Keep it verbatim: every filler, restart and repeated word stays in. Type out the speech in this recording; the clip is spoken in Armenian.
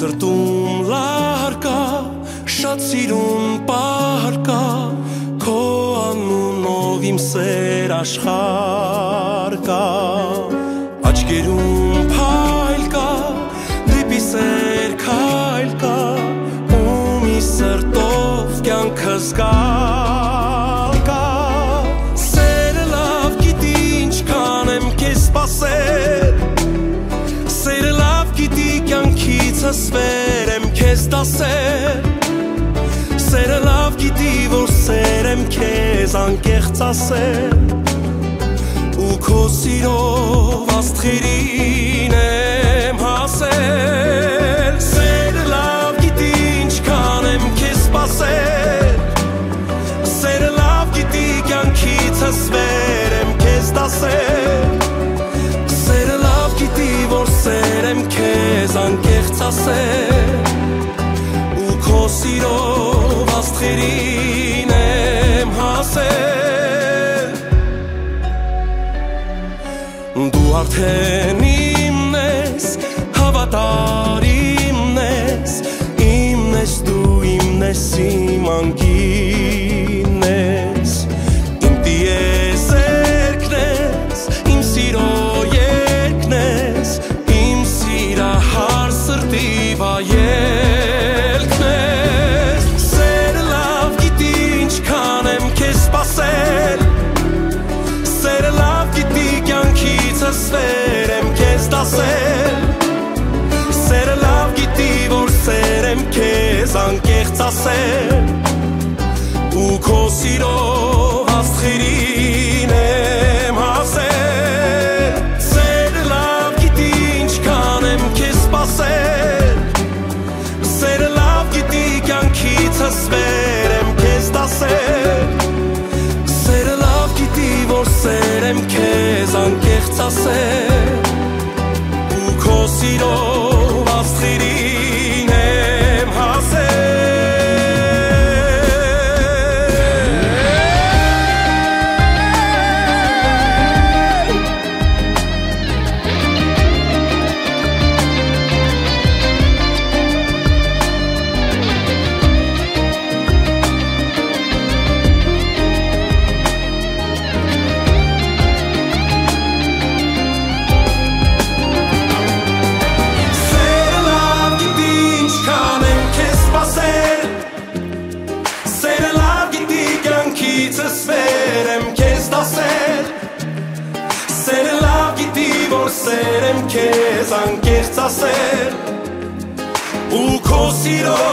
սրտում լահար կա, շատ սիրուն պահար կա, քո անունով իմ սեր աշխարհ կա, աչքերում փայլ կա, դեպի սեր քայլ կա, ում ի սրտով կյանքս գալ կա, սերը լավ գիտի ինչքան եմ քեզ սպասել, սերը լավ գիտի կյանքիցս վեր եմ քեզ դասել, սերը լավ գիտի որ սեր եմ քեզ անկեղծ ասել, ու քո սիրով աստղերին եմ հասել, սերը լավ գիտի ինչքան եմ քեզ սպասել, սերը լավ գիտի կյանքիցս վեր եմ քեզ դասել, սերը լավ գիտի որ սեր եմ քեզ անկեղծ ասել, ու քո սիրով աստղերին եմ հասել, դու արդեն իմն ես, հավատարիմն ես, իմն ես դու իմն ես իմ անկին ես, իմ տիեզերքն ես, իմ սիրո երգն ես, իմ սիրահար սրտի վայելքն ես, սերը լավ գիտի ինչքան եմ քեզ սպասել, սերը լավ գիտի կյանքիցս վեր եմ քեզ դասել, սերը լավ գիտի որ սեր եմ քեզ անկեղծ ասել, ու քո սիրով աստղերին եմ հասել, սերը լավ գիտի ինչքան եմ քեզ սպասել, սերը լավ գիտի կյանքիցս վեր եմ քեզ դասել, սերը լավ գիտի որ սեր եմ քեզ անկեղծ ասել, ու քո սիրով աստղերին եմ հասել, վեր եմ քեզ դասել, սերը լավ գիտի որ սեր եմ քեզ անկեղծ ասել, ու քո սիրով